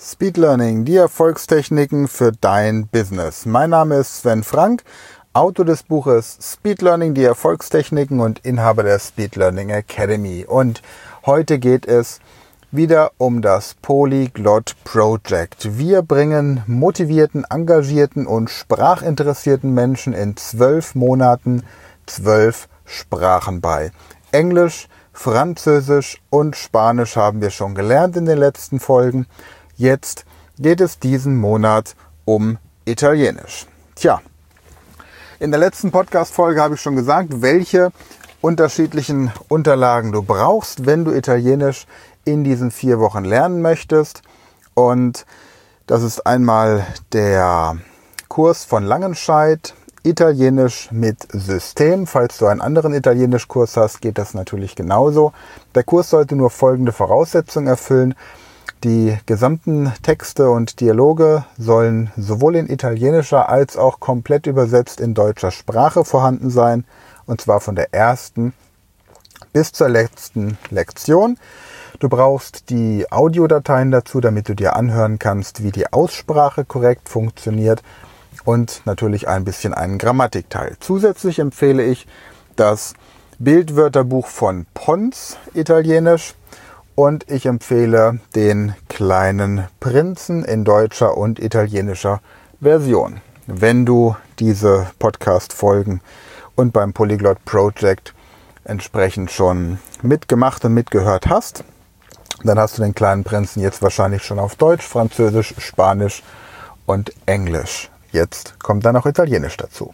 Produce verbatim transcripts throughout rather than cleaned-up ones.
Speed Learning, die Erfolgstechniken für dein Business. Mein Name ist Sven Frank, Autor des Buches Speed Learning, die Erfolgstechniken und Inhaber der Speed Learning Academy. Und heute geht es wieder um das Polyglot Project. Wir bringen motivierten, engagierten und sprachinteressierten Menschen in zwölf Monaten zwölf Sprachen bei. Englisch, Französisch und Spanisch haben wir schon gelernt in den letzten Folgen. Jetzt geht es diesen Monat um Italienisch. Tja, in der letzten Podcast-Folge habe ich schon gesagt, welche unterschiedlichen Unterlagen du brauchst, wenn du Italienisch in diesen vier Wochen lernen möchtest. Und das ist einmal der Kurs von Langenscheidt, Italienisch mit System. Falls du einen anderen Italienischkurs hast, geht das natürlich genauso. Der Kurs sollte nur folgende Voraussetzungen erfüllen. Die gesamten Texte und Dialoge sollen sowohl in italienischer als auch komplett übersetzt in deutscher Sprache vorhanden sein. Und zwar von der ersten bis zur letzten Lektion. Du brauchst die Audiodateien dazu, damit du dir anhören kannst, wie die Aussprache korrekt funktioniert. Und natürlich ein bisschen einen Grammatikteil. Zusätzlich empfehle ich das Bildwörterbuch von Pons Italienisch. Und ich empfehle den kleinen Prinzen in deutscher und italienischer Version. Wenn du diese Podcast-Folgen und beim Polyglot Project entsprechend schon mitgemacht und mitgehört hast, dann hast du den kleinen Prinzen jetzt wahrscheinlich schon auf Deutsch, Französisch, Spanisch und Englisch. Jetzt kommt dann noch Italienisch dazu.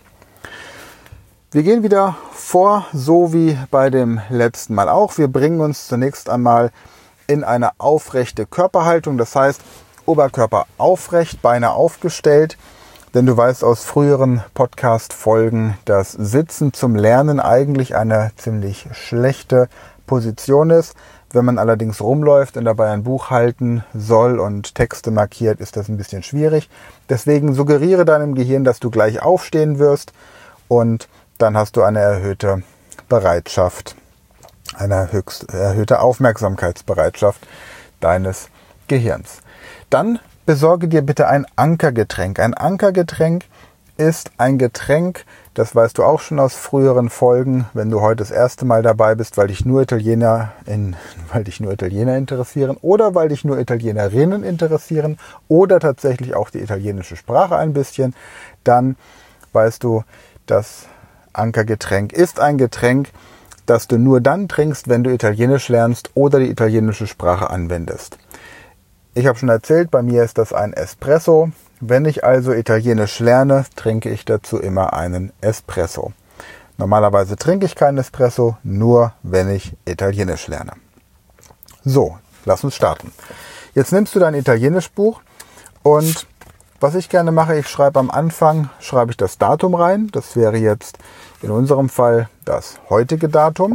Wir gehen wieder vor, so wie bei dem letzten Mal auch. Wir bringen uns zunächst einmal in eine aufrechte Körperhaltung. Das heißt, Oberkörper aufrecht, Beine aufgestellt. Denn du weißt aus früheren Podcast-Folgen, dass Sitzen zum Lernen eigentlich eine ziemlich schlechte Position ist. Wenn man allerdings rumläuft und dabei ein Buch halten soll und Texte markiert, ist das ein bisschen schwierig. Deswegen suggeriere deinem Gehirn, dass du gleich aufstehen wirst und dann hast du eine erhöhte Bereitschaft, eine höchst erhöhte Aufmerksamkeitsbereitschaft deines Gehirns. Dann besorge dir bitte ein Ankergetränk. Ein Ankergetränk ist ein Getränk, das weißt du auch schon aus früheren Folgen, wenn du heute das erste Mal dabei bist, weil dich nur Italiener in, weil dich nur Italiener interessieren oder weil dich nur Italienerinnen interessieren oder tatsächlich auch die italienische Sprache ein bisschen, dann weißt du, dass Ankergetränk ist ein Getränk, das du nur dann trinkst, wenn du Italienisch lernst oder die italienische Sprache anwendest. Ich habe schon erzählt, bei mir ist das ein Espresso. Wenn ich also Italienisch lerne, trinke ich dazu immer einen Espresso. Normalerweise trinke ich keinen Espresso, nur wenn ich Italienisch lerne. So, lass uns starten. Jetzt nimmst du dein Italienischbuch und was ich gerne mache, ich schreibe am Anfang, schreibe ich das Datum rein. Das wäre jetzt in unserem Fall das heutige Datum.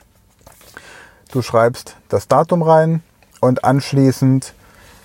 Du schreibst das Datum rein und anschließend,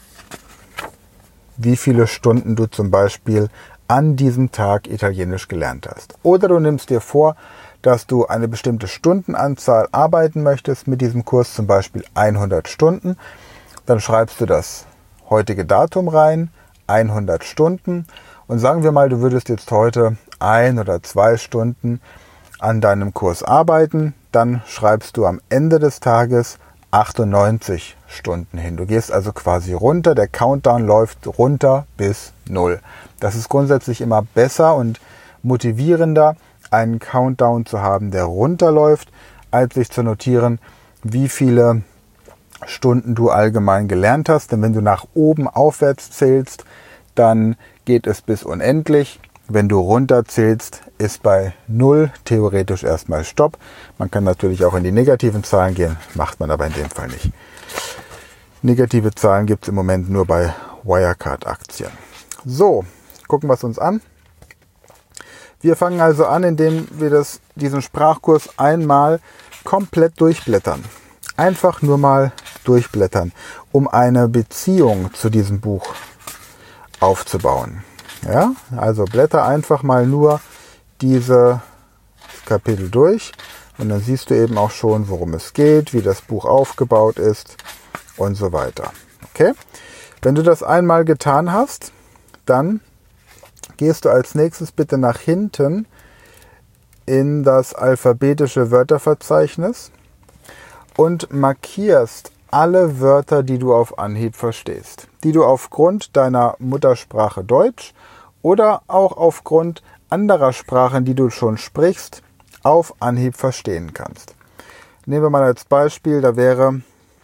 wie viele Stunden du zum Beispiel an diesem Tag Italienisch gelernt hast. Oder du nimmst dir vor, dass du eine bestimmte Stundenanzahl arbeiten möchtest mit diesem Kurs, zum Beispiel hundert Stunden. Dann schreibst du das heutige Datum rein, hundert Stunden. Und sagen wir mal, du würdest jetzt heute ein oder zwei Stunden an deinem Kurs arbeiten. Dann schreibst du am Ende des Tages achtundneunzig Stunden hin. Du gehst also quasi runter, der Countdown läuft runter bis null. Das ist grundsätzlich immer besser und motivierender, einen Countdown zu haben, der runterläuft, als sich zu notieren, wie viele Stunden du allgemein gelernt hast. Denn wenn du nach oben aufwärts zählst, dann geht es bis unendlich. Wenn du runter zählst, ist bei null theoretisch erstmal Stopp. Man kann natürlich auch in die negativen Zahlen gehen, macht man aber in dem Fall nicht. Negative Zahlen gibt es im Moment nur bei Wirecard-Aktien. So, gucken wir es uns an. Wir fangen also an, indem wir das, diesen Sprachkurs einmal komplett durchblättern. Einfach nur mal durchblättern, um eine Beziehung zu diesem Buch aufzubauen. Ja, also blätter einfach mal nur diese Kapitel durch und dann siehst du eben auch schon, worum es geht, wie das Buch aufgebaut ist und so weiter. Okay? Wenn du das einmal getan hast, dann gehst du als nächstes bitte nach hinten in das alphabetische Wörterverzeichnis und markierst alle Wörter, die du auf Anhieb verstehst, die du aufgrund deiner Muttersprache Deutsch oder auch aufgrund anderer Sprachen, die du schon sprichst, auf Anhieb verstehen kannst. Nehmen wir mal als Beispiel, da wäre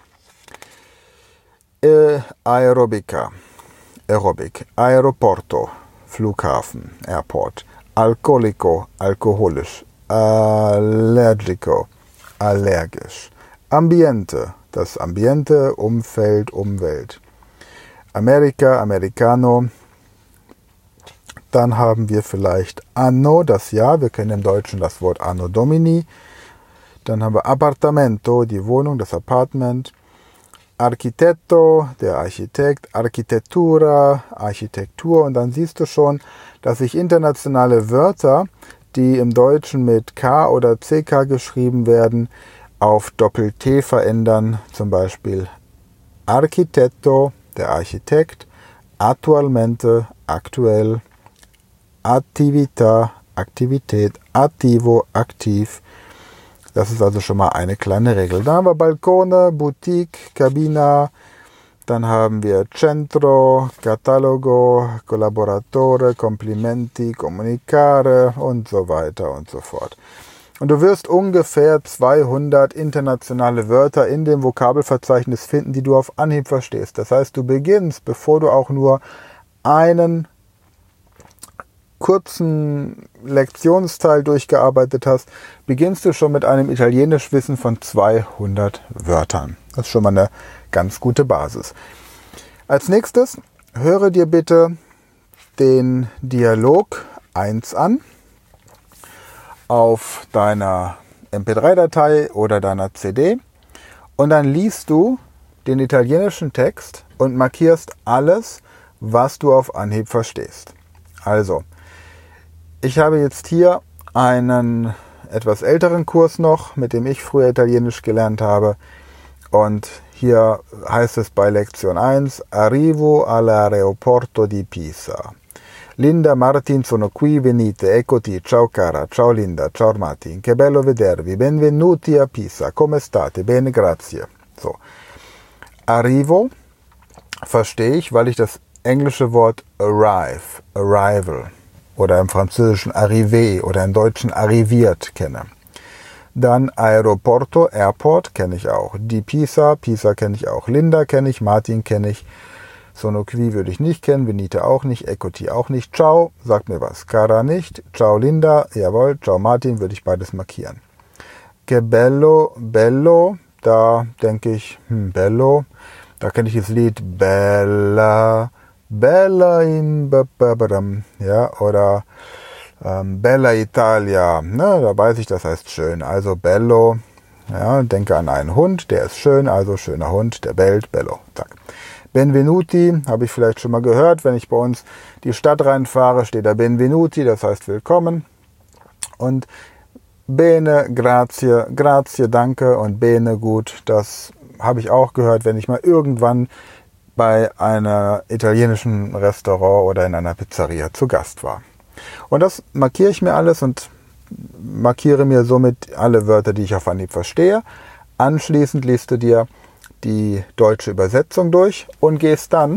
äh, Aerobica, Aerobic, Aeroporto, Flughafen, Airport, Alcoholico, alkoholisch, Allergico, allergisch, Ambiente, das Ambiente, Umfeld, Umwelt, America, Americano. Dann haben wir vielleicht Anno, das Jahr. Wir kennen im Deutschen das Wort Anno Domini. Dann haben wir Appartamento, die Wohnung, das Apartment. Architetto, der Architekt. Architettura, Architektur. Und dann siehst du schon, dass sich internationale Wörter, die im Deutschen mit K oder C K geschrieben werden, auf Doppel-T verändern. Zum Beispiel Architetto, der Architekt. Attualmente, aktuell. Attività, Aktivität, attivo, aktiv. Das ist also schon mal eine kleine Regel. Dann haben wir Balkone, Boutique, Cabina. Dann haben wir Centro, Catalogo, Collaboratore, Complimenti, Comunicare und so weiter und so fort. Und du wirst ungefähr zweihundert internationale Wörter in dem Vokabelverzeichnis finden, die du auf Anhieb verstehst. Das heißt, du beginnst, bevor du auch nur einen kurzen Lektionsteil durchgearbeitet hast, beginnst du schon mit einem Italienischwissen von zweihundert Wörtern. Das ist schon mal eine ganz gute Basis. Als nächstes höre dir bitte den Dialog eins an auf deiner M P drei Datei oder deiner C D und dann liest du den italienischen Text und markierst alles, was du auf Anhieb verstehst. Also, ich habe jetzt hier einen etwas älteren Kurs noch, mit dem ich früher Italienisch gelernt habe. Und hier heißt es bei Lektion eins, Arrivo all'aeroporto di Pisa. Linda, Martin, sono qui, venite, eccoti, ciao cara, ciao Linda, ciao Martin, che bello vedervi, benvenuti a Pisa, come state, bene, grazie. So. Arrivo verstehe ich, weil ich das englische Wort arrive, arrival, oder im Französischen arrivé oder im Deutschen arriviert kenne. Dann Aeroporto, Airport kenne ich auch. Di Pisa, Pisa kenne ich auch. Linda kenne ich, Martin kenne ich. Sono qui würde ich nicht kennen, Venite auch nicht, Eccoti auch nicht. Ciao, sagt mir was. Cara nicht. Ciao Linda, jawohl. Ciao Martin, würde ich beides markieren. Che bello, bello, da denke ich, hm, bello. Da kenne ich das Lied Bella, Bella in Babadam, ja, oder ähm, Bella Italia, ne, da weiß ich, das heißt schön, also bello, ja, denke an einen Hund, der ist schön, also schöner Hund, der bellt, bello, zack. Benvenuti, habe ich vielleicht schon mal gehört, wenn ich bei uns die Stadt reinfahre, steht da Benvenuti, das heißt willkommen, und bene, grazie, grazie, danke, und bene, gut, das habe ich auch gehört, wenn ich mal irgendwann bei einer italienischen Restaurant oder in einer Pizzeria zu Gast war. Und das markiere ich mir alles und markiere mir somit alle Wörter, die ich auf Anhieb verstehe. Anschließend liest du dir die deutsche Übersetzung durch und gehst dann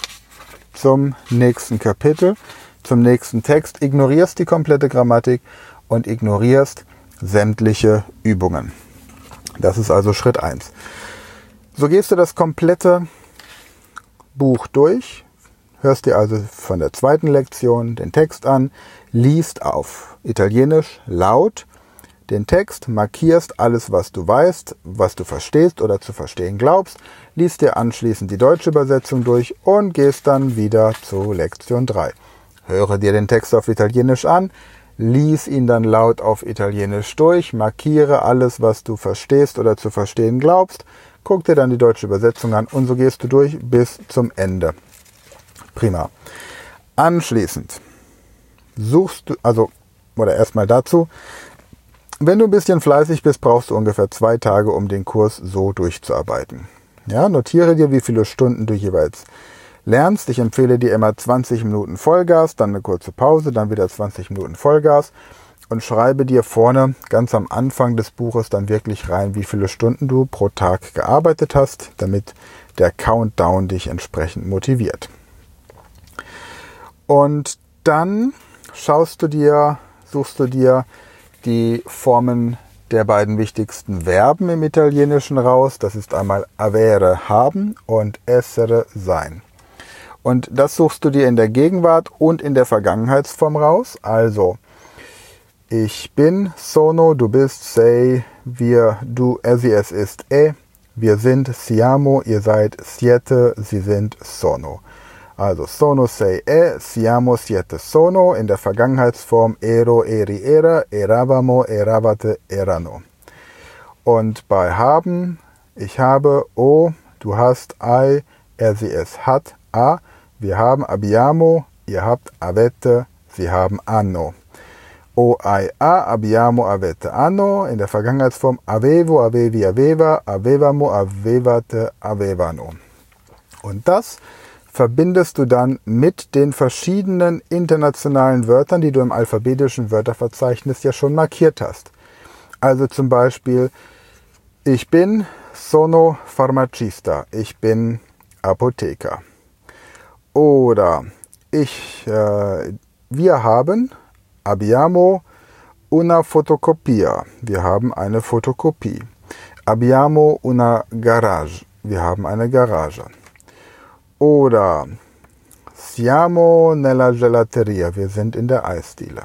zum nächsten Kapitel, zum nächsten Text, ignorierst die komplette Grammatik und ignorierst sämtliche Übungen. Das ist also Schritt eins. So gehst du das komplette Buch durch, hörst dir also von der zweiten Lektion den Text an, liest auf Italienisch laut den Text, markierst alles, was du weißt, was du verstehst oder zu verstehen glaubst, liest dir anschließend die deutsche Übersetzung durch und gehst dann wieder zu Lektion drei. Höre dir den Text auf Italienisch an, lies ihn dann laut auf Italienisch durch, markiere alles, was du verstehst oder zu verstehen glaubst, guck dir dann die deutsche Übersetzung an und so gehst du durch bis zum Ende. Prima. Anschließend suchst du, also, oder erstmal dazu, wenn du ein bisschen fleißig bist, brauchst du ungefähr zwei Tage, um den Kurs so durchzuarbeiten. Ja, notiere dir, wie viele Stunden du jeweils lernst. Ich empfehle dir immer zwanzig Minuten Vollgas, dann eine kurze Pause, dann wieder zwanzig Minuten Vollgas und schreibe dir vorne ganz am Anfang des Buches dann wirklich rein, wie viele Stunden du pro Tag gearbeitet hast, damit der Countdown dich entsprechend motiviert. Und dann schaust du dir, suchst du dir die Formen der beiden wichtigsten Verben im Italienischen raus. Das ist einmal avere, haben, und essere, sein. Und das suchst du dir in der Gegenwart und in der Vergangenheitsform raus. Also, ich bin, sono, du bist, sei, wir, du, er, sie, es ist, e. Wir sind, siamo, ihr seid, siete, sie sind, sono. Also sono, sei, e, siamo, siete, sono. In der Vergangenheitsform ero, eri, era, eravamo, eravate, erano. Und bei haben, ich habe, o, du hast, ai, er, sie, es hat, a. Wir haben abbiamo, ihr habt, avete, sie haben, anno. O, ai, a, abbiamo, avete, anno. In der Vergangenheitsform avevo, avevi, aveva, avevamo, avevate, avevano. Und das verbindest du dann mit den verschiedenen internationalen Wörtern, die du im alphabetischen Wörterverzeichnis ja schon markiert hast. Also zum Beispiel, ich bin sono farmacista, ich bin Apotheker. Oder ich, äh, wir haben, abbiamo una fotocopia, wir haben eine Fotokopie. Abbiamo una garage, wir haben eine Garage. Oder siamo nella gelateria, wir sind in der Eisdiele.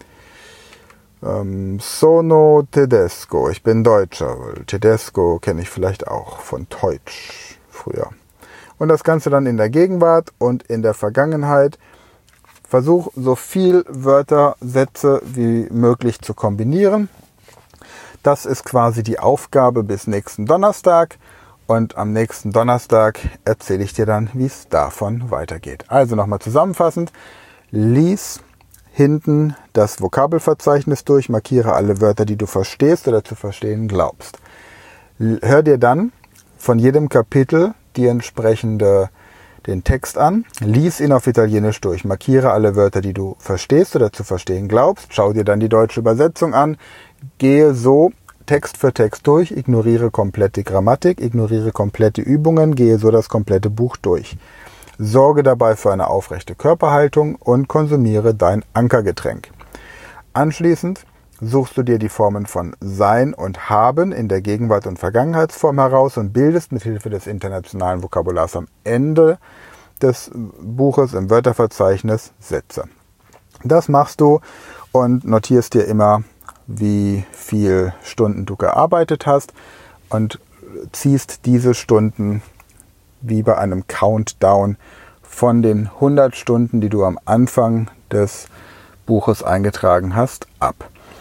Ähm, sono tedesco, ich bin Deutscher. Tedesco kenne ich vielleicht auch von Deutsch früher. Und das Ganze dann in der Gegenwart und in der Vergangenheit. Versuch so viel Wörter, Sätze wie möglich zu kombinieren. Das ist quasi die Aufgabe bis nächsten Donnerstag. Und am nächsten Donnerstag erzähle ich dir dann, wie es davon weitergeht. Also nochmal zusammenfassend. Lies hinten das Vokabelverzeichnis durch, markiere alle Wörter, die du verstehst oder zu verstehen glaubst. Hör dir dann von jedem Kapitel die entsprechende, den Text an, lies ihn auf Italienisch durch, markiere alle Wörter, die du verstehst oder zu verstehen glaubst, schau dir dann die deutsche Übersetzung an, gehe so Text für Text durch, ignoriere komplett die Grammatik, ignoriere komplette Übungen, gehe so das komplette Buch durch. Sorge dabei für eine aufrechte Körperhaltung und konsumiere dein Ankergetränk. Anschließend suchst du dir die Formen von sein und haben in der Gegenwart- und Vergangenheitsform heraus und bildest mit Hilfe des internationalen Vokabulars am Ende des Buches im Wörterverzeichnis Sätze. Das machst du und notierst dir immer, wie viel Stunden du gearbeitet hast und ziehst diese Stunden wie bei einem Countdown von den hundert Stunden, die du am Anfang des Buches eingetragen hast, ab.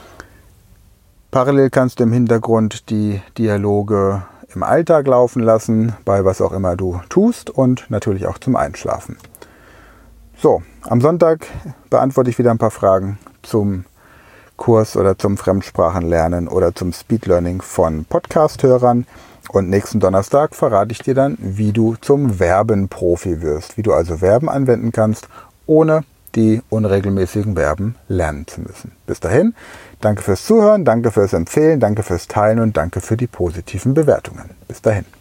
Parallel kannst du im Hintergrund die Dialoge im Alltag laufen lassen, bei was auch immer du tust und natürlich auch zum Einschlafen. So, am Sonntag beantworte ich wieder ein paar Fragen zum Kurs oder zum Fremdsprachenlernen oder zum Speedlearning von Podcast-Hörern. Und nächsten Donnerstag verrate ich dir dann, wie du zum Verbenprofi wirst, wie du also Verben anwenden kannst, ohne die unregelmäßigen Verben lernen zu müssen. Bis dahin, danke fürs Zuhören, danke fürs Empfehlen, danke fürs Teilen und danke für die positiven Bewertungen. Bis dahin.